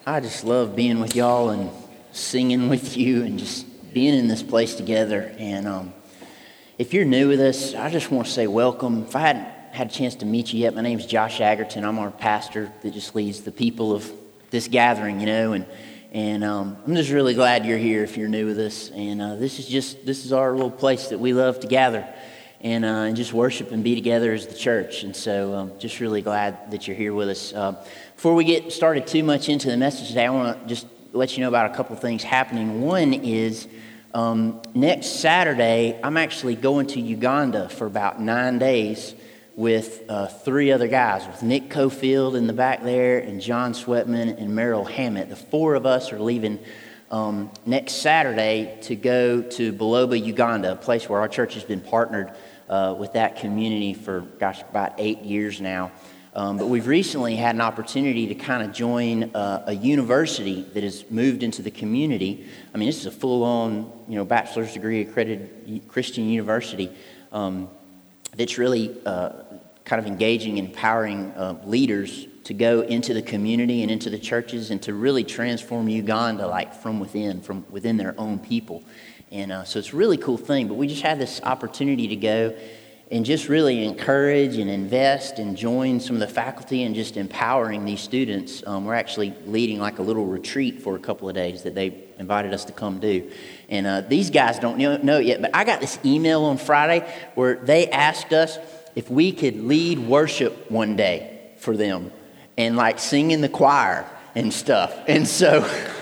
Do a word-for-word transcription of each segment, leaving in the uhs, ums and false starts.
I just love being with y'all and singing with you and just being in this place together. And um, if you're new with us, I just want to say welcome. If I hadn't had a chance to meet you yet, my name's Josh Aggerton. I'm our pastor that just leads the people of this gathering, you know, and and um, I'm just really glad you're here if you're new with us. And uh, this is just this is our little place that we love to gather and uh, and just worship and be together as the church. And so um, just really glad that you're here with us. Uh, before we get started too much into the message today, I want to just let you know about a couple of things happening. One is um, next Saturday, I'm actually going to Uganda for about nine days with uh, three other guys, with Nick Cofield in the back there and John Sweatman and Merrill Hammett. The four of us are leaving um, next Saturday to go to Buloba, Uganda, a place where our church has been partnered uh, with that community for, gosh, about eight years now. Um, but we've recently had an opportunity to kind of join uh, a university that has moved into the community. I mean, this is a full-on, you know, bachelor's degree accredited Christian university um, that's really uh, kind of engaging and empowering uh, leaders to go into the community and into the churches and to really transform Uganda, like from within, from within their own people. And uh, so it's a really cool thing. But we just had this opportunity to go and just really encourage and invest and join some of the faculty and just empowering these students. Um, we're actually leading like a little retreat for a couple of days that they invited us to come do. And uh, these guys don't know, know it yet, but I got this email on Friday where they asked us if we could lead worship one day for them and like sing in the choir and stuff. And so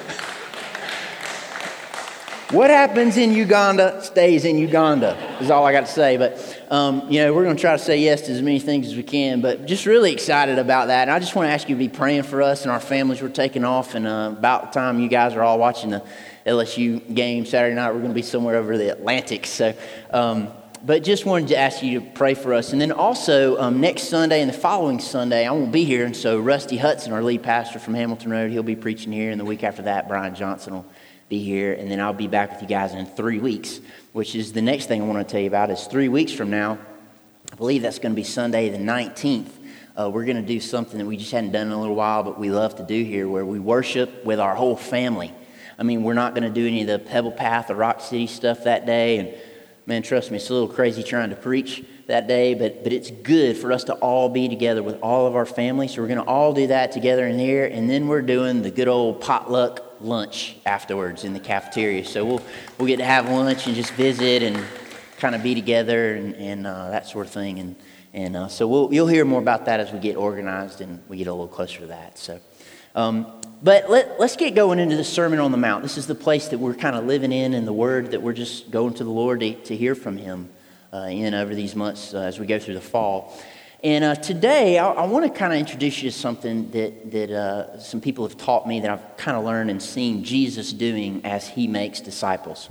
what happens in Uganda stays in Uganda is all I got to say. But Um, you know, we're going to try to say yes to as many things as we can, but just really excited about that. And I just want to ask you to be praying for us and our families. We're taking off, and uh, about the time you guys are all watching the L S U game Saturday night, we're going to be somewhere over the Atlantic. So, um, but just wanted to ask you to pray for us. And then also, um, next Sunday and the following Sunday, I won't be here, and so Rusty Hudson, our lead pastor from Hamilton Road, he'll be preaching here, and the week after that, Brian Johnson will be here, and then I'll be back with you guys in three weeks, which is the next thing I want to tell you about is three weeks from now. I believe that's going to be Sunday the nineteenth. Uh, we're going to do something that we just hadn't done in a little while, but we love to do here, where we worship with our whole family. I mean, we're not going to do any of the Pebble Path or Rock City stuff that day, and man, trust me, it's a little crazy trying to preach that day, but but it's good for us to all be together with all of our family. So we're going to all do that together in here, and then we're doing the good old potluck lunch afterwards in the cafeteria. So we'll we'll get to have lunch and just visit and kind of be together and, and uh, that sort of thing. And and uh, so we'll you'll hear more about that as we get organized and we get a little closer to that. So, um, but let let's get going into the Sermon on the Mount. This is the place that we're kind of living in, and the Word that we're just going to the Lord to, to hear from Him uh, in over these months uh, as we go through the fall. And uh, today, I, I want to kind of introduce you to something that that uh, some people have taught me that I've kind of learned and seen Jesus doing as He makes disciples.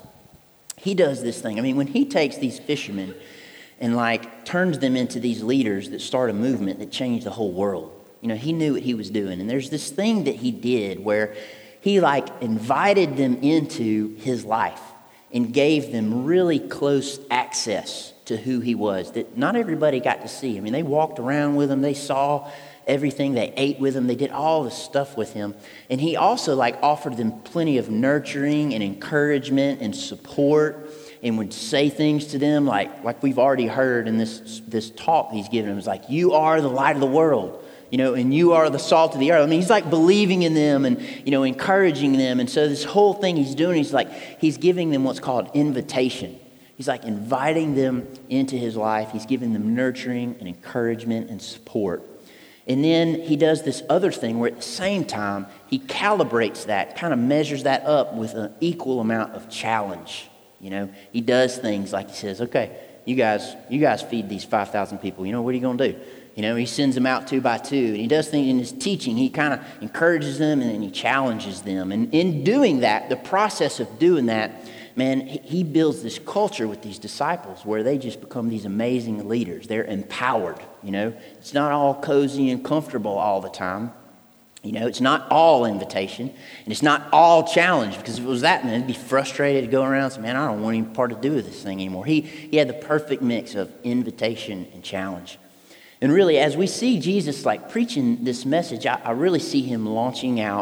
He does this thing. I mean, when He takes these fishermen and like turns them into these leaders that start a movement that changed the whole world. You know, He knew what He was doing. And there's this thing that He did where He like invited them into His life and gave them really close access to who He was, that not everybody got to see. I mean, they walked around with Him, they saw everything, they ate with Him, they did all this stuff with Him. And He also like offered them plenty of nurturing and encouragement and support, and would say things to them like like we've already heard in this this talk He's given them. It's like, you are the light of the world, you know, and you are the salt of the earth. I mean, He's like believing in them and, you know, encouraging them. And so this whole thing He's doing, He's like, He's giving them what's called invitation. He's like inviting them into His life. He's giving them nurturing and encouragement and support. And then He does this other thing where at the same time, He calibrates that, kind of measures that up with an equal amount of challenge. You know, He does things like He says, okay, you guys, you guys feed these five thousand people. You know, what are you going to do? You know, He sends them out two by two. And He does things in His teaching. He kind of encourages them and then He challenges them. And in doing that, the process of doing that, man, He builds this culture with these disciples where they just become these amazing leaders. They're empowered, you know. It's not all cozy and comfortable all the time. You know, it's not all invitation, and it's not all challenge, because if it was that, man, it'd be frustrated to go around and say, man, I don't want any part to do with this thing anymore. He, he had the perfect mix of invitation and challenge. And really, as we see Jesus like preaching this message, I, I really see Him launching out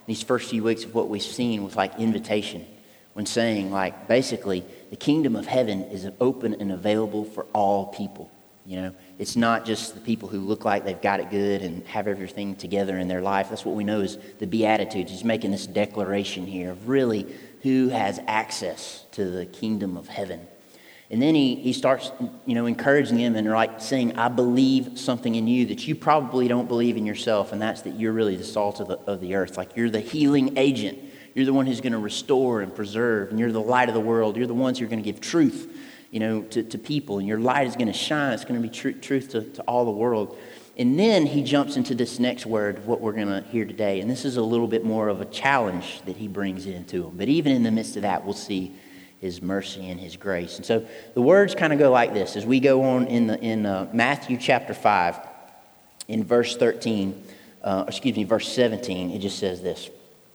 these first few weeks of what we've seen with like invitation, when saying like basically the kingdom of heaven is open and available for all people. You know, it's not just the people who look like they've got it good and have everything together in their life. That's what we know is the Beatitudes. He's making this declaration here of really who has access to the kingdom of heaven. And then he, he starts, you know, encouraging them and like saying, I believe something in you that you probably don't believe in yourself, and that's that you're really the salt of the, of the earth. Like you're the healing agent. You're the one who's going to restore and preserve, and you're the light of the world. You're the ones who are going to give truth, you know, to, to people, and your light is going to shine. It's going to be tr- truth to, to all the world. And then he jumps into this next word, what we're going to hear today, and this is a little bit more of a challenge that he brings into him. But even in the midst of that, we'll see his mercy and his grace. And so the words kind of go like this as we go on in the in uh, Matthew chapter five, in verse thirteen, uh, excuse me, verse seventeen. It just says this: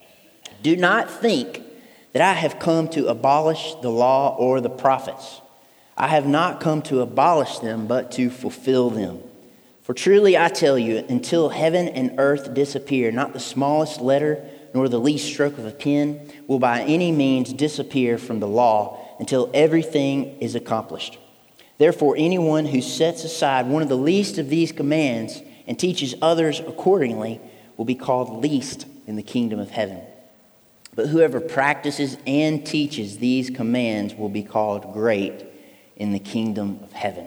"Do not think that I have come to abolish the law or the prophets. I have not come to abolish them, but to fulfill them. For truly I tell you, until heaven and earth disappear, not the smallest letter nor the least stroke of a pen will by any means disappear from the law until everything is accomplished. Therefore, anyone who sets aside one of the least of these commands and teaches others accordingly will be called least in the kingdom of heaven. But whoever practices and teaches these commands will be called great in the kingdom of heaven."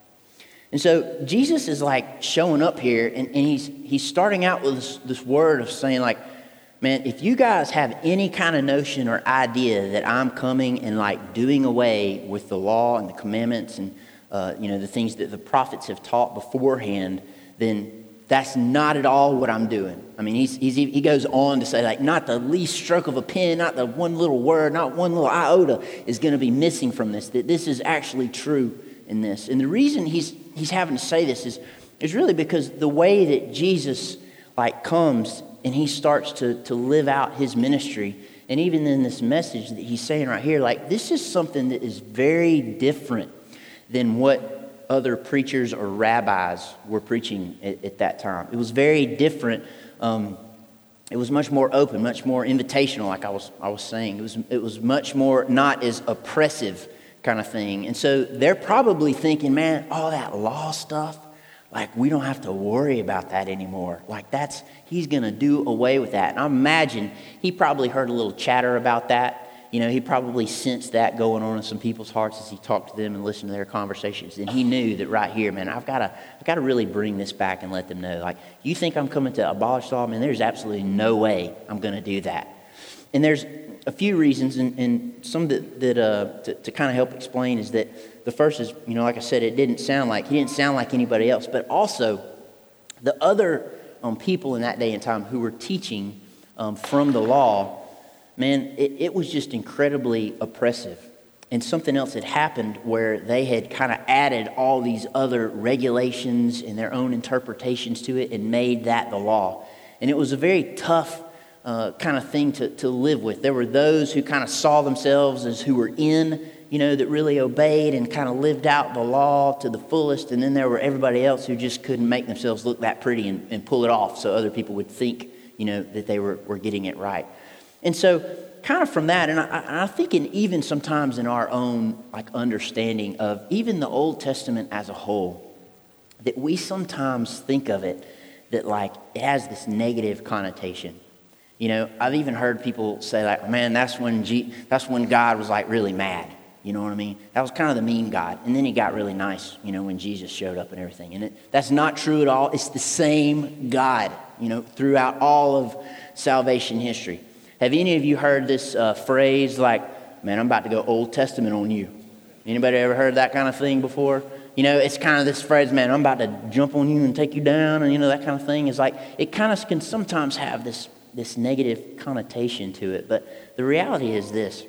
And so Jesus is like showing up here, and, and he's he's starting out with this, this word of saying like, man, if you guys have any kind of notion or idea that I'm coming and like doing away with the law and the commandments and uh, you know the things that the prophets have taught beforehand, then that's not at all what I'm doing. I mean, he's, he's, he goes on to say, like, not the least stroke of a pen, not the one little word, not one little iota is going to be missing from this, that this is actually true in this. And the reason he's he's having to say this is, is really because the way that Jesus, like, comes and he starts to, to live out his ministry, and even in this message that he's saying right here, like, this is something that is very different than what other preachers or rabbis were preaching at, at that time. It was very different. Um, it was much more open, much more invitational, like I was I was saying. It was it was much more not as oppressive kind of thing. And so they're probably thinking, man, all that law stuff, like we don't have to worry about that anymore. Like that's he's going to do away with that. And I imagine he probably heard a little chatter about that. You know, he probably sensed that going on in some people's hearts as he talked to them and listened to their conversations. And he knew that right here, man, I've got to I've got to really bring this back and let them know. Like, you think I'm coming to abolish law? Man, there's absolutely no way I'm going to do that. And there's a few reasons, and, and some that, that uh, to, to kind of help explain is that the first is, you know, like I said, it didn't sound like, he didn't sound like anybody else. But also, the other um, people in that day and time who were teaching um, from the law, man, it, it was just incredibly oppressive. And something else had happened where they had kind of added all these other regulations and their own interpretations to it and made that the law. And it was a very tough uh, kind of thing to, to live with. There were those who kind of saw themselves as who were in, you know, that really obeyed and kind of lived out the law to the fullest. And then there were everybody else who just couldn't make themselves look that pretty and, and pull it off so other people would think, you know, that they were, were getting it right. And so kind of from that, and I, I think in even sometimes in our own like understanding of even the Old Testament as a whole, that we sometimes think of it that like it has this negative connotation. You know, I've even heard people say like, man, that's when G- that's when God was like really mad. You know what I mean? That was kind of the mean God. And then he got really nice, you know, when Jesus showed up and everything. And it, that's not true at all. It's the same God, you know, throughout all of salvation history. Have any of you heard this uh, phrase like, man, I'm about to go Old Testament on you? Anybody ever heard that kind of thing before? You know, it's kind of this phrase, man, I'm about to jump on you and take you down, and you know, that kind of thing. It's like, it kind of can sometimes have this, this negative connotation to it. But the reality is this,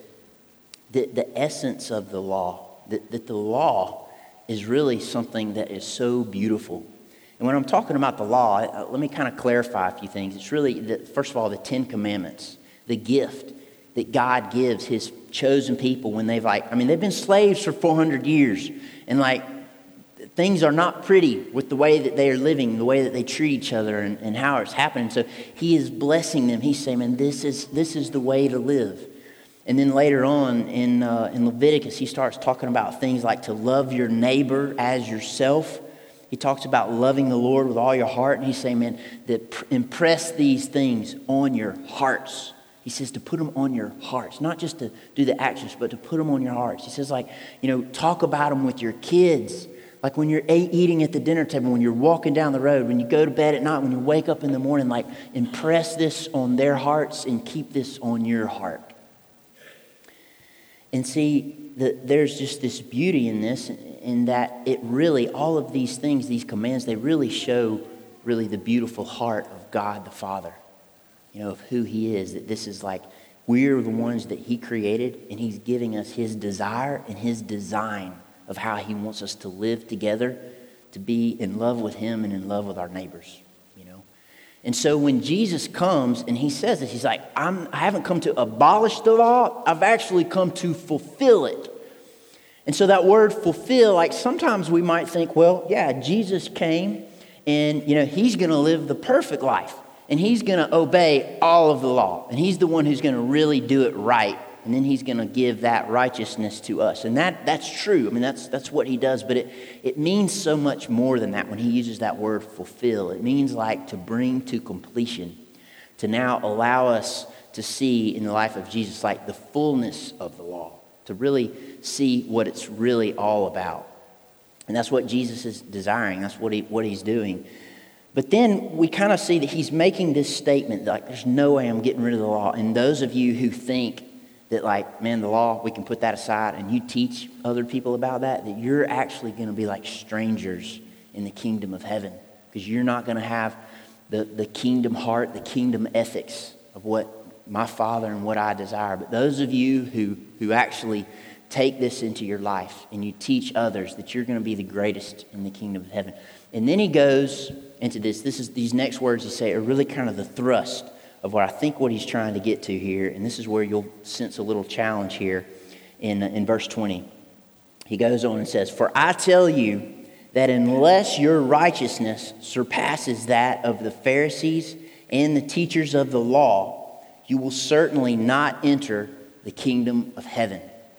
that the essence of the law, that, that the law is really something that is so beautiful. And when I'm talking about the law, uh, let me kind of clarify a few things. It's really, the, first of all, the Ten Commandments. The gift that God gives his chosen people when they've like, I mean, they've been slaves for four hundred years. And like, things are not pretty with the way that they are living, the way that they treat each other, and, and how it's happening. So he is blessing them. He's saying, man, this is this is the way to live. And then later on in uh, in Leviticus, he starts talking about things like to love your neighbor as yourself. He talks about loving the Lord with all your heart. And he's saying, man, that pr- impress these things on your hearts. He says to put them on your hearts, not just to do the actions, but to put them on your hearts. He says, like, you know, talk about them with your kids. Like when you're eating at the dinner table, when you're walking down the road, when you go to bed at night, when you wake up in the morning, like impress this on their hearts and keep this on your heart. And see, the, there's just this beauty in this, in that it really, all of these things, these commands, they really show really the beautiful heart of God the Father. You know, of who he is, that this is like, we're the ones that he created, and he's giving us his desire and his design of how he wants us to live together, to be in love with him and in love with our neighbors, you know. And so when Jesus comes and he says this, he's like, I'm, I haven't come to abolish the law, I've actually come to fulfill it. And so that word fulfill, like sometimes we might think, well, yeah, Jesus came and, you know, he's going to live the perfect life. And he's going to obey all of the law. And he's the one who's going to really do it right. And then he's going to give that righteousness to us. And that that's true. I mean, that's that's what he does. But it, it means so much more than that when he uses that word fulfill. It means like to bring to completion. To now allow us to see in the life of Jesus like the fullness of the law. To really see what it's really all about. And that's what Jesus is desiring. That's what he what he's doing. But then we kind of see that he's making this statement, like, there's no way I'm getting rid of the law. And those of you who think that, like, man, the law, we can put that aside, and you teach other people about that, that you're actually going to be like strangers in the kingdom of heaven. Because you're not going to have the, the kingdom heart, the kingdom ethics of what my Father and what I desire. But those of you who, who actually take this into your life and you teach others, that you're going to be the greatest in the kingdom of heaven. And then he goes into this. This is these next words he say are really kind of the thrust of what I think what he's trying to get to here. And this is where you'll sense a little challenge here in, in verse twenty. He goes on and says, "For I tell you that unless your righteousness surpasses that of the Pharisees and the teachers of the law, you will certainly not enter the kingdom of heaven."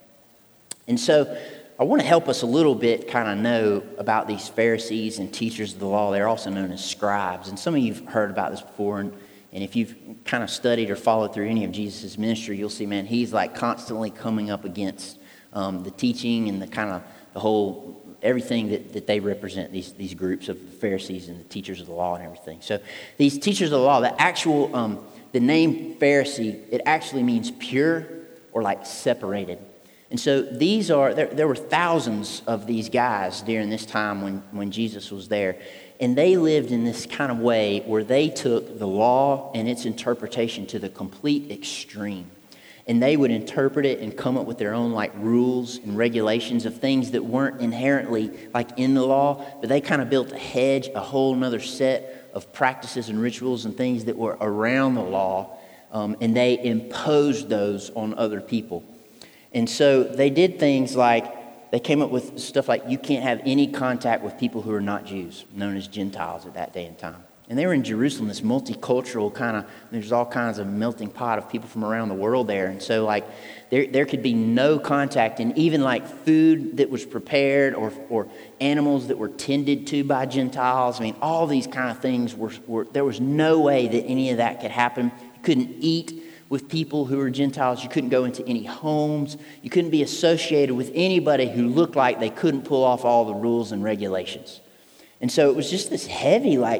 And so I want to help us a little bit kind of know about these Pharisees and teachers of the law. They're also known as scribes. And some of you have heard about this before. And, and if you've kind of studied or followed through any of Jesus' ministry, you'll see, man, he's like constantly coming up against um, the teaching and the kind of the whole, everything that, that they represent, these, these groups of Pharisees and the teachers of the law and everything. So these teachers of the law, the actual, um, the name Pharisee, it actually means pure or like separated. And so these are, there, there were thousands of these guys during this time when, when Jesus was there. And they lived in this kind of way where they took the law and its interpretation to the complete extreme. And they would interpret it and come up with their own like rules and regulations of things that weren't inherently like in the law. But they kind of built a hedge, a whole nother set of practices and rituals and things that were around the law. Um, and they imposed those on other people. And so they did things like, they came up with stuff like you can't have any contact with people who are not Jews, known as Gentiles at that day and time. And they were in Jerusalem, this multicultural kind of, there's all kinds of melting pot of people from around the world there. And so like there there could be no contact, and even like food that was prepared or or animals that were tended to by Gentiles. I mean, all these kind of things were, were there was no way that any of that could happen. You couldn't eat with people who were Gentiles. You couldn't go into any homes. You couldn't be associated with anybody who looked like they couldn't pull off all the rules and regulations. And so it was just this heavy, like,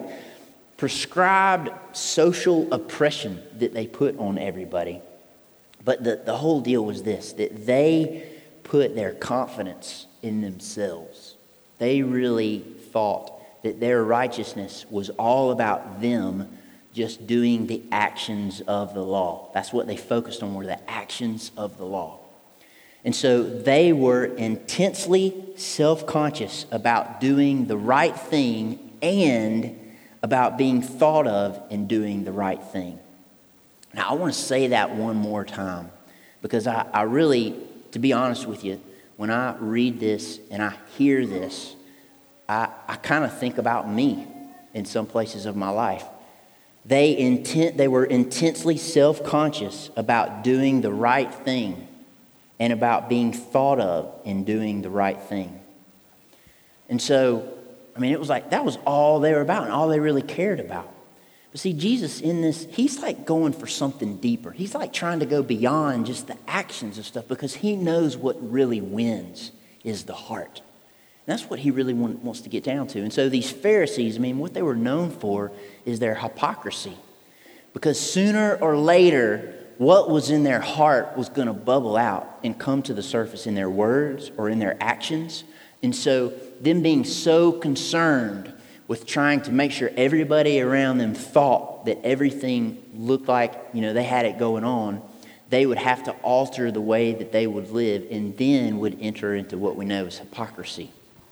prescribed social oppression that they put on everybody. But the, the whole deal was this, that they put their confidence in themselves. They really thought that their righteousness was all about them just doing the actions of the law. That's what they focused on, were the actions of the law. And so they were intensely self-conscious about doing the right thing and about being thought of in doing the right thing. Now, I want to say that one more time because I, I really, to be honest with you, when I read this and I hear this, I, I kind of think about me in some places of my life. They intent, they were intensely self-conscious about doing the right thing and about being thought of in doing the right thing. And so, I mean, it was like that was all they were about and all they really cared about. But see, Jesus in this, he's like going for something deeper. He's like trying to go beyond just the actions of stuff because he knows what really wins is the heart. And that's what he really want, wants to get down to. And so these Pharisees, I mean, what they were known for is their hypocrisy. Because sooner or later, what was in their heart was going to bubble out and come to the surface in their words or in their actions. And so them being so concerned with trying to make sure everybody around them thought that everything looked like, you know, they had it going on, they would have to alter the way that they would live and then would enter into what we know as hypocrisy.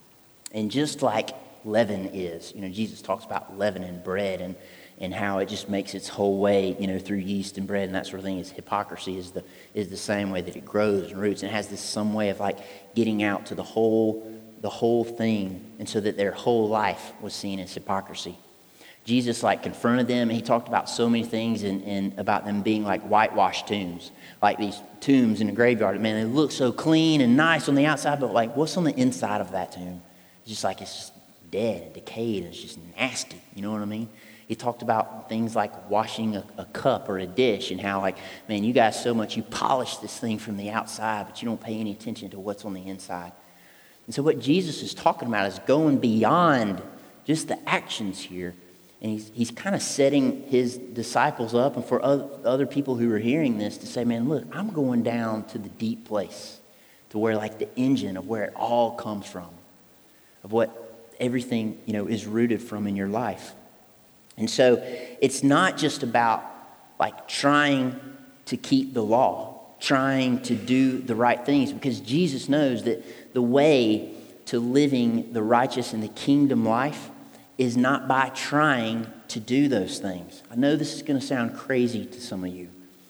And just like leaven is, you know, Jesus talks about leavening bread and, and how it just makes its whole way, you know, through yeast and bread and that sort of thing. Is hypocrisy is the is the same way that it grows and roots and has this some way of like getting out to the whole the whole thing, and so that their whole life was seen as hypocrisy. Jesus like confronted them, and he talked about so many things and, and about them being like whitewashed tombs, like these tombs in a graveyard. Man, they look so clean and nice on the outside, but like what's on the inside of that tomb? It's just like it's just dead and decayed and it's just nasty. You know what I mean? He talked about things like washing a, a cup or a dish and how like, man, you guys so much, you polish this thing from the outside, but you don't pay any attention to what's on the inside. And so what Jesus is talking about is going beyond just the actions here. And he's, he's kind of setting his disciples up and for other, other people who are hearing this to say, man, look, I'm going down to the deep place, to where like the engine of where it all comes from, of what everything, you know, is rooted from in your life. And so it's not just about like trying to keep the law, trying to do the right things, because Jesus knows that the way to living the righteous and the kingdom life is not by trying to do those things. I know this is going to sound crazy to some of you,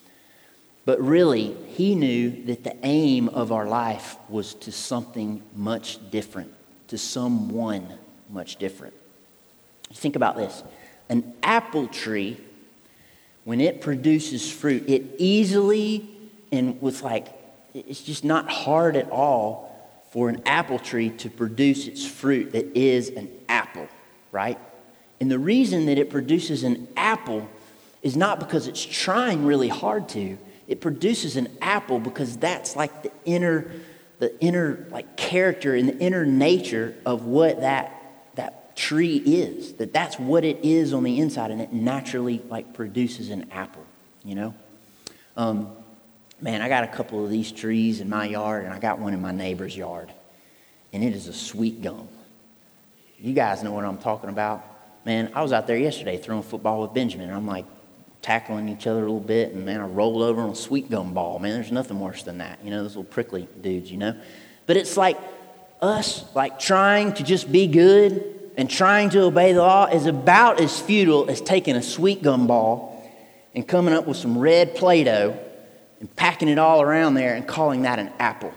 but really, he knew that the aim of our life was to something much different, to someone much different. Think about this. An apple tree, when it produces fruit, it easily and with like, it's just not hard at all for an apple tree to produce its fruit that is an apple, right? And the reason that it produces an apple is not because it's trying really hard to. It produces an apple because that's like the inner, the inner like character and the inner nature of what that that tree is. That that's what it is on the inside, and it naturally like produces an apple. You know, um, man, I got a couple of these trees in my yard, and I got one in my neighbor's yard, and it is a sweet gum. You guys know what I'm talking about. Man, I was out there yesterday throwing football with Benjamin, and I'm like tackling each other a little bit, and man, I rolled over on a sweet gum ball. Man, there's nothing worse than that. You know, those little prickly dudes, you know. But it's like us, like trying to just be good and trying to obey the law is about as futile as taking a sweet gum ball and coming up with some red Play-Doh and packing it all around there and calling that an apple.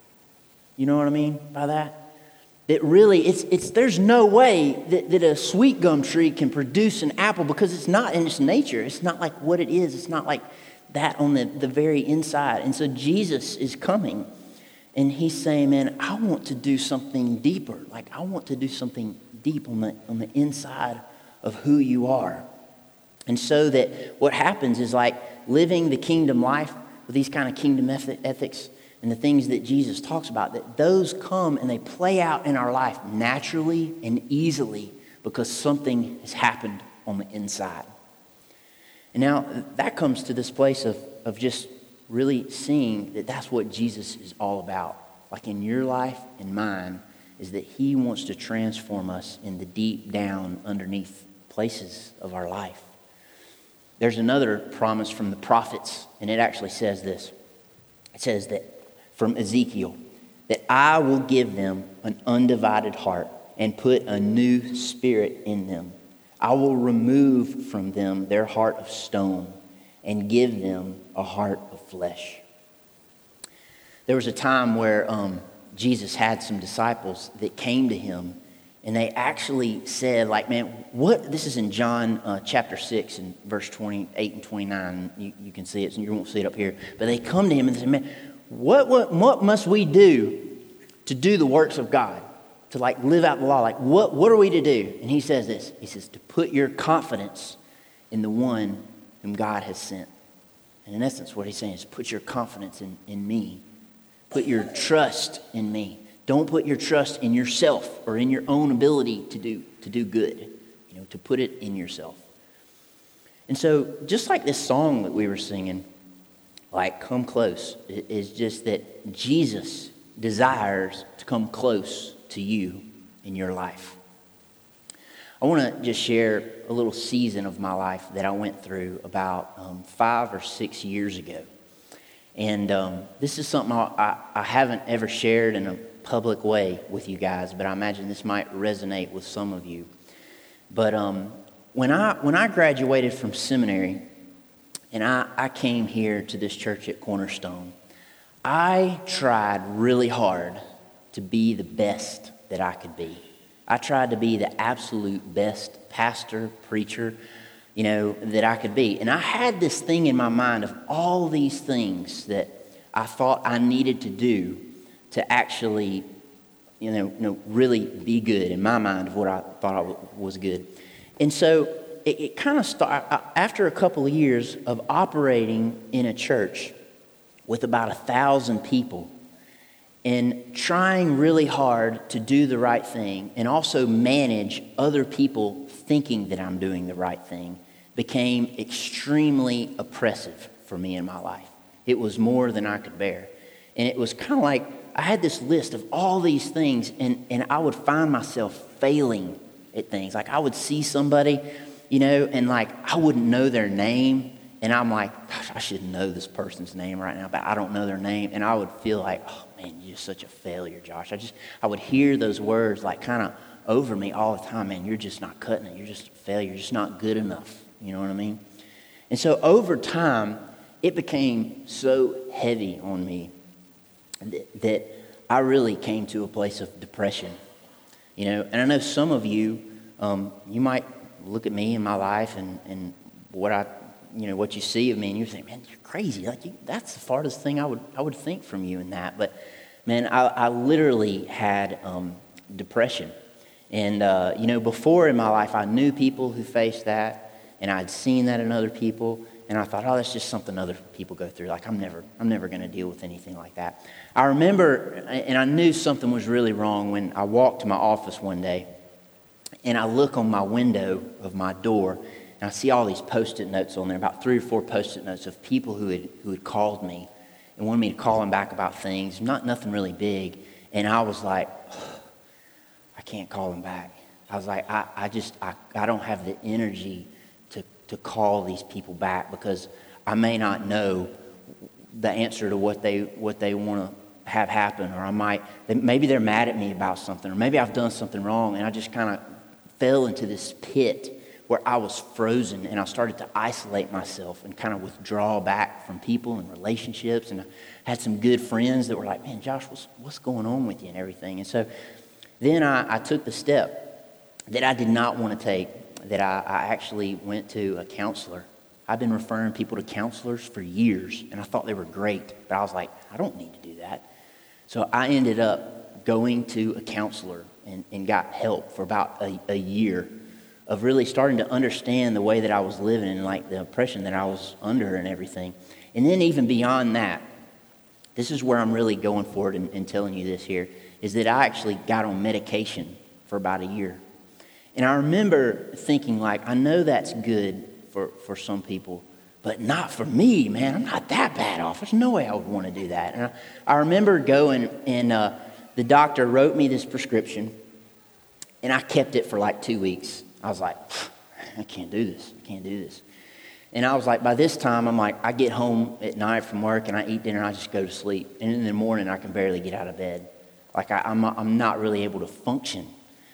You know what I mean by that? That really, it's it's. There's no way that, that a sweet gum tree can produce an apple because it's not in its nature. It's not like what it is. It's not like that on the, the very inside. And so Jesus is coming, and he's saying, man, I want to do something deeper. Like, I want to do something deep on the on the inside of who you are. And so that what happens is like living the kingdom life with these kind of kingdom ethics and the things that Jesus talks about, that those come and they play out in our life naturally and easily because something has happened on the inside. And now that comes to this place of, of just really seeing that that's what Jesus is all about. Like in your life and mine, is that he wants to transform us in the deep down underneath places of our life. There's another promise from the prophets, and it actually says this. It says that from Ezekiel, that I will give them an undivided heart and put a new spirit in them. I will remove from them their heart of stone and give them a heart of flesh. There was a time where um, Jesus had some disciples that came to him And they actually said, like, man, what? This is in John uh, chapter six and verse twenty-eight and twenty-nine. You, you can see it, so you won't see it up here. But they come to him and they say, man, what, what, what must we do to do the works of God? To, like, live out the law? Like, what, what are we to do? And he says this. He says, to put your confidence in the one whom God has sent. And in essence, what he's saying is put your confidence in, in me. Put your trust in me. Don't put your trust in yourself or in your own ability to do to do good, you know, to put it in yourself. And so just like this song that we were singing, like Come Close, is just that Jesus desires to come close to you in your life. I want to just share a little season of my life that I went through about um, five or six years ago. And um, this is something I, I, I haven't ever shared in a public way with you guys, but I imagine this might resonate with some of you. But um, when I when I graduated from seminary and I, I came here to this church at Cornerstone, I tried really hard to be the best that I could be. I tried to be the absolute best pastor, preacher, you know, that I could be. And I had this thing in my mind of all these things that I thought I needed to do to actually, you know, you know, really be good in my mind of what I thought I w- was good. And so it, it kind of started, after a couple of years of operating in a church with about a thousand people and trying really hard to do the right thing and also manage other people thinking that I'm doing the right thing became extremely oppressive for me in my life. It was more than I could bear. And it was kind of like I had this list of all these things, and, and I would find myself failing at things. Like I would see somebody, you know, and like I wouldn't know their name. And I'm like, gosh, I should know this person's name right now, but I don't know their name. And I would feel like, oh man, you're such a failure, Josh. I just, I would hear those words like kind of over me all the time. Man, you're just not cutting it. You're just a failure. You're just not good enough. You know what I mean? And so over time, it became so heavy on me that I really came to a place of depression, you know. And I know some of you, um, you might look at me in my life and, and what I, you know, what you see of me, and you think, man, you're crazy. Like you, that's the farthest thing I would I would think from you in that. But man, I, I literally had um, depression, and uh, you know, before in my life, I knew people who faced that, and I'd seen that in other people. And I thought, oh, that's just something other people go through. Like, I'm never, I'm never going to deal with anything like that. I remember, and I knew something was really wrong when I walked to my office one day, and I look on my window of my door, and I see all these Post-it notes on there, about three or four Post-it notes of people who had who had called me and wanted me to call them back about things, not nothing really big. And I was like, oh, I can't call them back. I was like, I, I just, I, I don't have the energy to call these people back because I may not know the answer to what they what they want to have happen, or I might, maybe they're mad at me about something, or maybe I've done something wrong, and I just kind of fell into this pit where I was frozen, and I started to isolate myself and kind of withdraw back from people and relationships, and I had some good friends that were like, man, Josh, what's, what's going on with you and everything? And so then I, I took the step that I did not want to take, that I, I actually went to a counselor. I've been referring people to counselors for years, and I thought they were great, but I was like, I don't need to do that. So I ended up going to a counselor and, and got help for about a, a year of really starting to understand the way that I was living and like the oppression that I was under and everything. And then even beyond that, this is where I'm really going forward and, and telling you this here, is that I actually got on medication for about a year. And I remember thinking, like, I know that's good for, for some people, but not for me, man. I'm not that bad off. There's no way I would want to do that. And I, I remember going, and uh, the doctor wrote me this prescription, and I kept it for like two weeks. I was like, I can't do this. I can't do this. And I was like, by this time, I'm like, I get home at night from work, and I eat dinner, and I just go to sleep. And in the morning, I can barely get out of bed. Like, I, I'm, I'm not really able to function.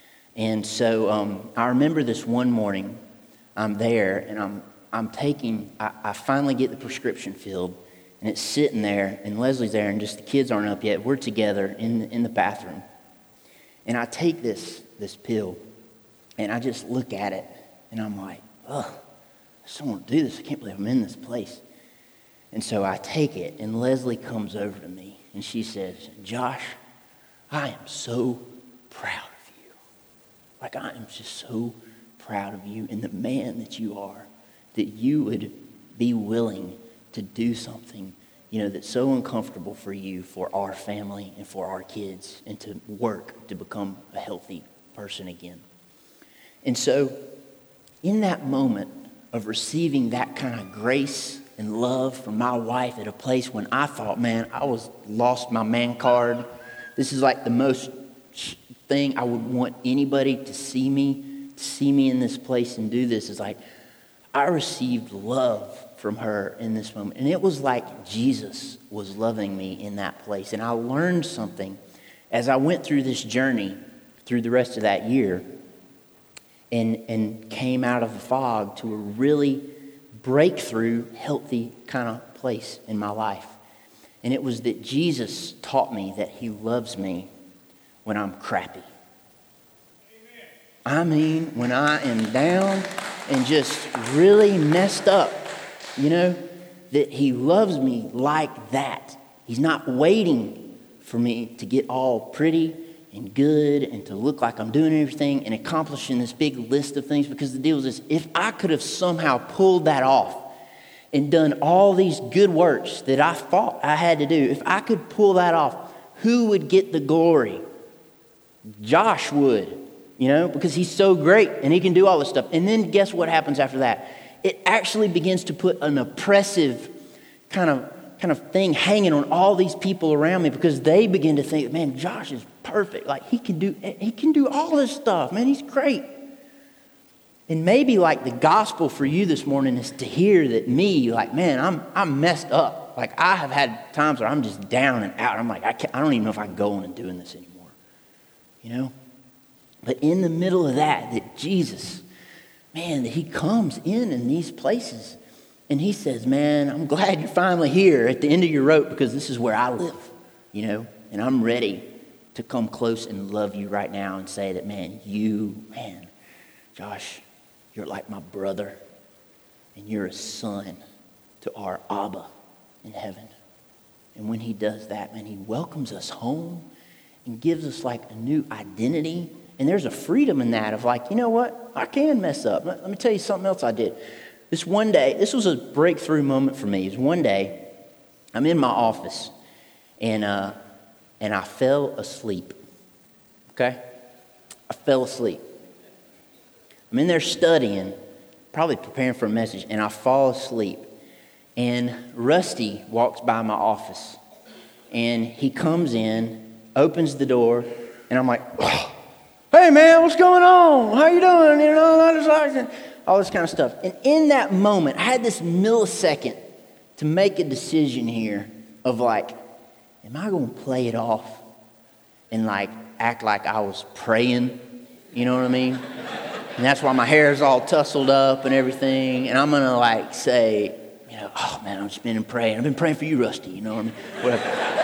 And so um, I remember this one morning, I'm there, and I'm I'm taking, I, I finally get the prescription filled, and it's sitting there, and Leslie's there, and just the kids aren't up yet. We're together in, in the bathroom. And I take this, this pill, and I just look at it, and I'm like, ugh, I just don't want to do this. I can't believe I'm in this place. And so I take it, and Leslie comes over to me, and she says, Josh, I am so proud of you. Like, I am just so proud of you and the man that you are, that you would be willing to do something, you know, that's so uncomfortable for you, for our family and for our kids, and to work to become a healthy person again. And so in that moment of receiving that kind of grace and love from my wife at a place when I thought, man, I was lost my man card. This is like the most thing I would want anybody to see me, to see me in this place and do this, is like, I received love from her in this moment. And it was like Jesus was loving me in that place. And I learned something as I went through this journey through the rest of that year and, and came out of the fog to a really breakthrough, healthy kind of place in my life. And it was that Jesus taught me that he loves me when I'm crappy. I mean, when I am down and just really messed up, you know, that he loves me like that. He's not waiting for me to get all pretty and good and to look like I'm doing everything and accomplishing this big list of things, because the deal is this: if I could have somehow pulled that off and done all these good works that I thought I had to do, if I could pull that off, who would get the glory? Josh would. You know, because he's so great and he can do all this stuff. And then guess what happens after that? It actually begins to put an oppressive kind of kind of thing hanging on all these people around me, because they begin to think, man, Josh is perfect. Like he can do he can do all this stuff. Man, he's great. And maybe like the gospel for you this morning is to hear that me, like, man, I'm I'm messed up. Like I have had times where I'm just down and out. I'm like, I can't, I don't even know if I can go on and doing this anymore. You know? But in the middle of that, that Jesus, man, that he comes in in these places and he says, man, I'm glad you're finally here at the end of your rope, because this is where I live, you know, and I'm ready to come close and love you right now and say that, man, you, man, Josh, you're like my brother and you're a son to our Abba in heaven. And when he does that, man, he welcomes us home and gives us like a new identity. And there's a freedom in that of like, you know what? I can mess up. Let, let me tell you something else I did. This one day, this was a breakthrough moment for me. It was one day, I'm in my office, and uh, and I fell asleep. Okay? I fell asleep. I'm in there studying, probably preparing for a message, and I fall asleep. And Rusty walks by my office, and he comes in, opens the door, and I'm like, oh. Hey man, what's going on? How you doing? You know, I just like all this kind of stuff. And in that moment, I had this millisecond to make a decision here of like, am I going to play it off and like act like I was praying? You know what I mean? And that's why my hair is all tousled up and everything. And I'm going to like say, you know, oh man, I've just been praying. I've been praying for you, Rusty. You know what I mean? Whatever.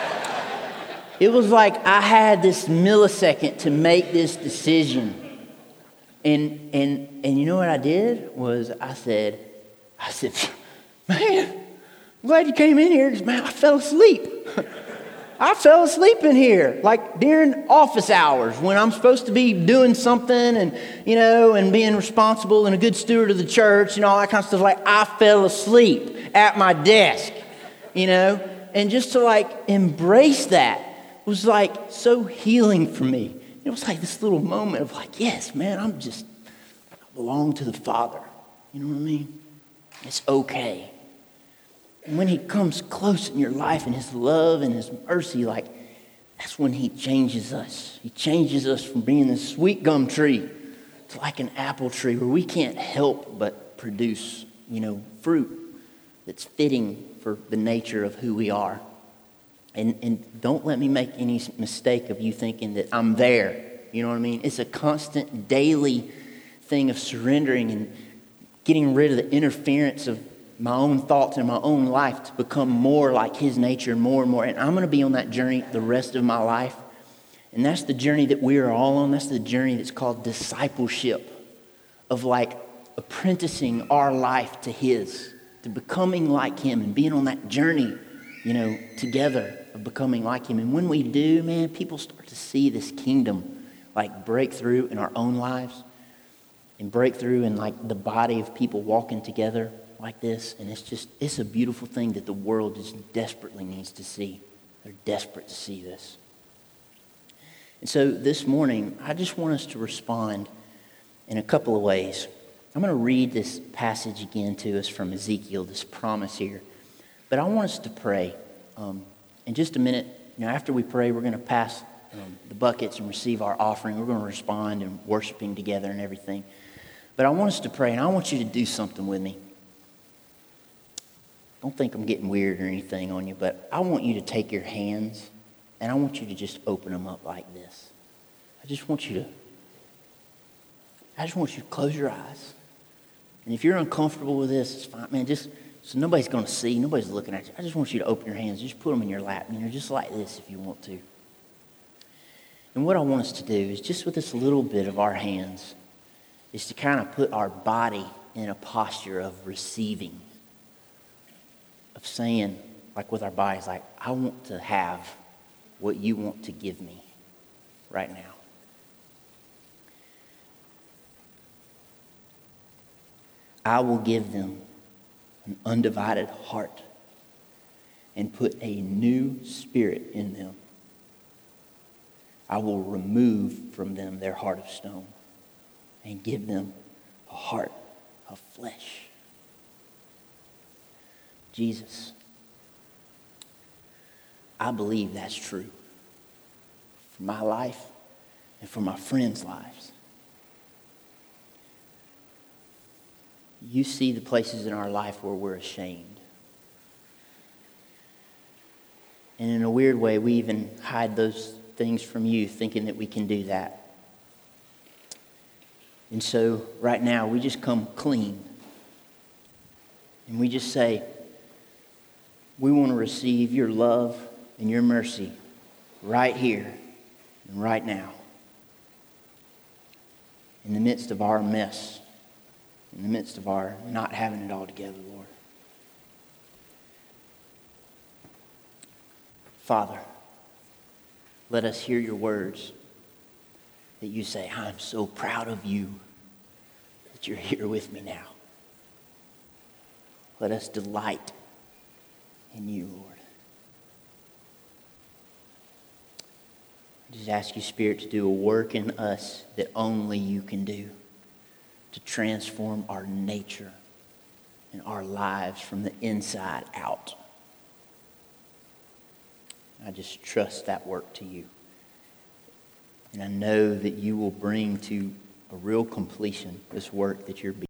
It was like I had this millisecond to make this decision. And and and you know what I did? Was I said, I said, man, I'm glad you came in here, because man, I fell asleep. I fell asleep in here, like during office hours when I'm supposed to be doing something and, you know, and being responsible and a good steward of the church and all that kind of stuff. Like I fell asleep at my desk, you know, and just to like embrace that was like so healing for me. It was like this little moment of like, yes, man, I'm just, I belong to the Father. You know what I mean? It's okay. And when he comes close in your life and his love and his mercy, like, that's when he changes us. He changes us from being this sweet gum tree to like an apple tree where we can't help but produce, you know, fruit that's fitting for the nature of who we are. And and don't let me make any mistake of you thinking that I'm there. You know what I mean? It's a constant daily thing of surrendering and getting rid of the interference of my own thoughts in my own life to become more like his nature more and more. And I'm going to be on that journey the rest of my life. And that's the journey that we are all on. That's the journey that's called discipleship, of like apprenticing our life to His, to becoming like Him and being on that journey, you know, together of becoming like Him. And when we do, man, people start to see this kingdom like break through in our own lives and break through in like the body of people walking together like this. And it's just, it's a beautiful thing that the world just desperately needs to see. They're desperate to see this. And so this morning, I just want us to respond in a couple of ways. I'm going to read this passage again to us from Ezekiel, this promise here. But I want us to pray. Um, in just a minute, you know, after we pray, we're going to pass um, the buckets and receive our offering. We're going to respond and worshiping together and everything. But I want us to pray, and I want you to do something with me. Don't think I'm getting weird or anything on you, but I want you to take your hands and I want you to just open them up like this. I just want you to, I just want you to close your eyes. And if you're uncomfortable with this, it's fine, man. Just, so nobody's going to see, nobody's looking at you. I just want you to open your hands. Just put them in your lap, you know, just like this if you want to. And what I want us to do is just with this little bit of our hands is to kind of put our body in a posture of receiving, of saying, like with our bodies, like, I want to have what you want to give me right now. I will give them an undivided heart and put a new spirit in them. I will remove from them their heart of stone and give them a heart of flesh. Jesus, I believe that's true for my life and for my friends' lives. You see the places in our life where we're ashamed. And in a weird way, we even hide those things from you, thinking that we can do that. And so right now, we just come clean. And we just say, we want to receive your love and your mercy right here and right now. In the midst of our mess, in the midst of our not having it all together, Lord. Father, let us hear your words that you say, I'm so proud of you that you're here with me now. Let us delight in you, Lord. I just ask you, Spirit, to do a work in us that only you can do, to transform our nature and our lives from the inside out. I just trust that work to you. And I know that you will bring to a real completion this work that you're